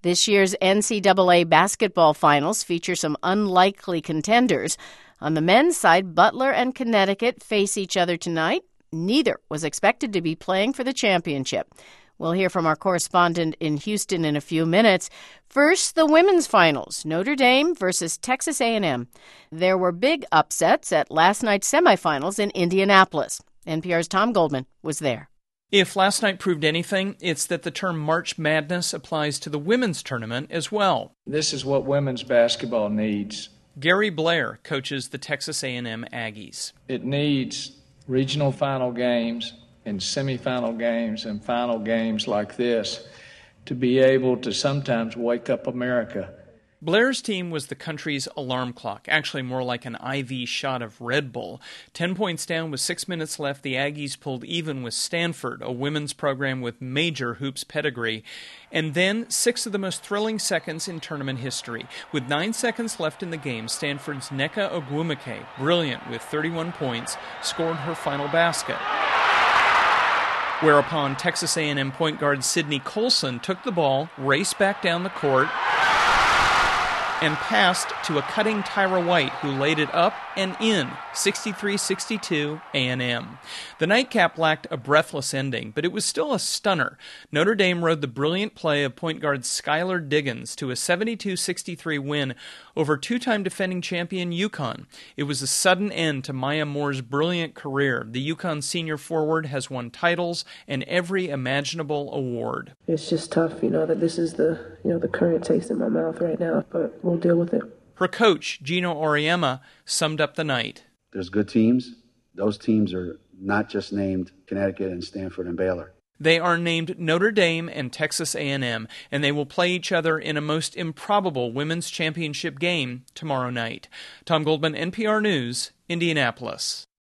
This year's NCAA basketball finals feature some unlikely contenders. On the men's side, Butler and Connecticut face each other tonight. Neither was expected to be playing for the championship. We'll hear from our correspondent in Houston in a few minutes. First, the women's finals, Notre Dame versus Texas A&M. There were big upsets at last night's semifinals in Indianapolis. NPR's Tom Goldman was there. If last night proved anything, it's that the term March Madness applies to the women's tournament as well. This is what women's basketball needs. Gary Blair coaches the Texas A&M Aggies. It needs regional final games and semifinal games and final games like this to be able to sometimes wake up America. Blair's team was the country's alarm clock, actually more like an IV shot of Red Bull. 10 points down with 6 minutes left, the Aggies pulled even with Stanford, a women's program with major hoops pedigree. And then 6 of the most thrilling seconds in tournament history. With 9 seconds left in the game, Stanford's Nneka Ogwumike, brilliant with 31 points, scored her final basket. Whereupon Texas A&M point guard Sydney Colson took the ball, raced back down the court, and passed to a cutting Tyra White, who laid it up and in, 63-62 A&M. The nightcap lacked a breathless ending, but it was still a stunner. Notre Dame rode the brilliant play of point guard Skylar Diggins to a 72-63 win over two-time defending champion UConn. It was a sudden end to Maya Moore's brilliant career. The UConn senior forward has won titles and every imaginable award. It's just tough, that this is the current taste in my mouth right now, but we'll deal with it. Her coach, Gino Auriemma, summed up the night. There's good teams. Those teams are not just named Connecticut and Stanford and Baylor. They are named Notre Dame and Texas A&M, and they will play each other in a most improbable women's championship game tomorrow night. Tom Goldman, NPR News, Indianapolis.